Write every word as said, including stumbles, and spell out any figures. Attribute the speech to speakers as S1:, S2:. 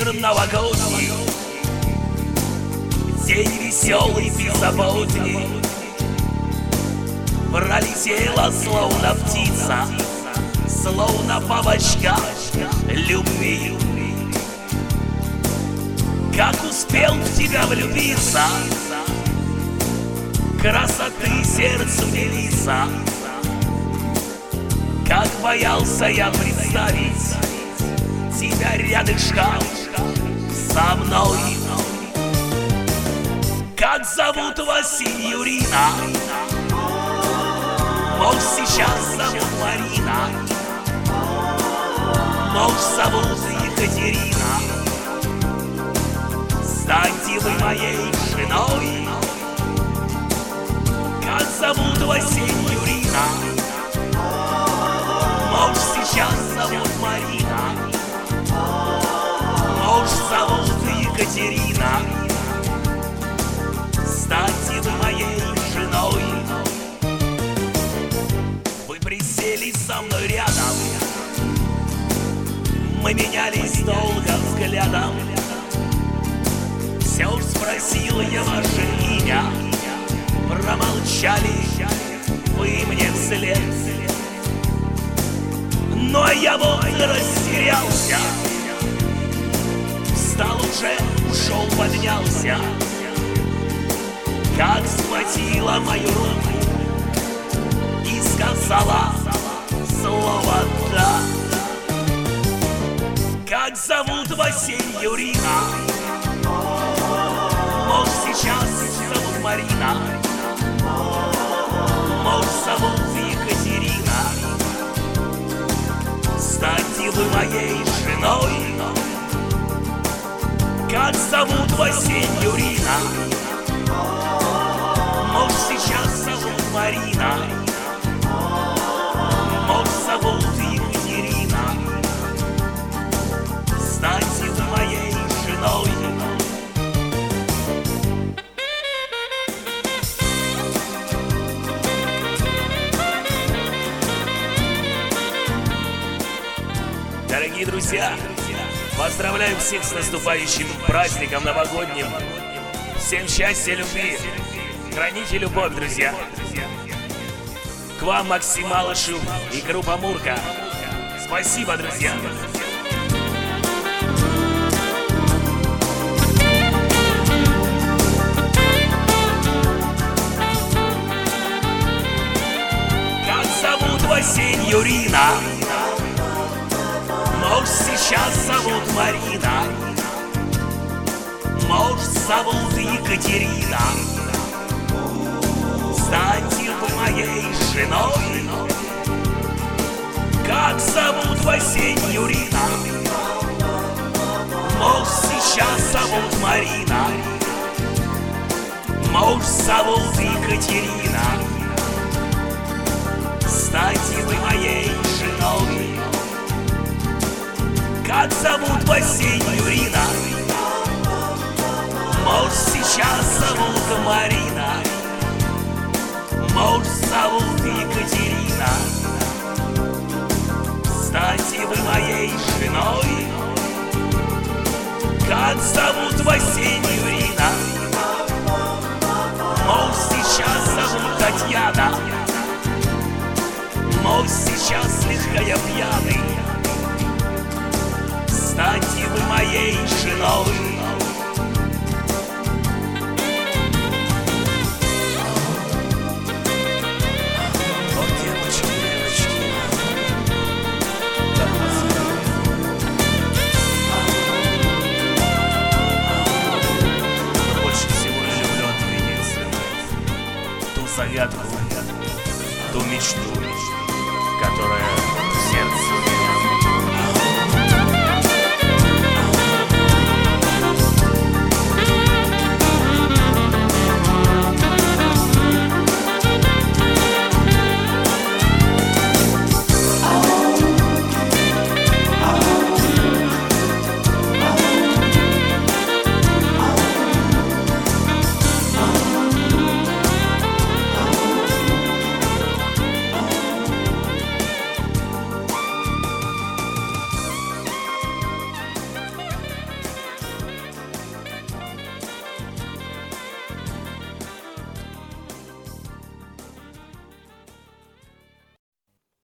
S1: вечер новогодний, день веселый, беззаботный, пролетела словно птица, словно бабочка любви. Как успел в тебя влюбиться, красоты сердцу делиться. Как боялся я представить тебя рядышком со мной. Как зовут вас, синьорина? Может, сейчас зовут Марина, может, зовут Екатерина. Станьте вы моей женой. Как зовут вас, синьорина? Может, сейчас зовут Марина, может, зовут Екатерина. Станьте вы моей женой. Вы присели со мной рядом, мы менялись долго взглядом. Все спросила я ваше имя, промолчали вы мне вслед. Но я вот растерялся, встал уже, ушел, поднялся. Как схватила мою руку и сказала слово «да». Как зовут вас, синьорина? Может, сейчас зовут Марина, может, зовут Екатерина. Станьте вы моей женой. Как зовут вас, синьорина? Может, сейчас зовут Марина, может, зовут Екатерина. Станьте вы моей женой. Дорогие друзья, поздравляю всех с наступающим праздником новогодним. Всем счастья, любви. Храните любовь, друзья. К вам Максим Малышев и группа Мурка. Спасибо, друзья. Как зовут вас, синьорина? Может, сейчас зовут Марина, может, зовут Екатерина. Станьте вы моей женой. Как зовут вас, синьорина? Может, сейчас зовут Марина, может, зовут Екатерина. Станьте вы моей женой. Как зовут вас, синьорина? Может, сейчас зовут Марина, может, зовут Екатерина. Станьте вы моей женой. Как зовут вас, синьорина? Может, сейчас зовут Татьяна, может, сейчас слегка я пьяный. Станьте вы моей женой. О, девочки, девочки, больше всего люблю одну единственную, ту загадку, ту мечту, которая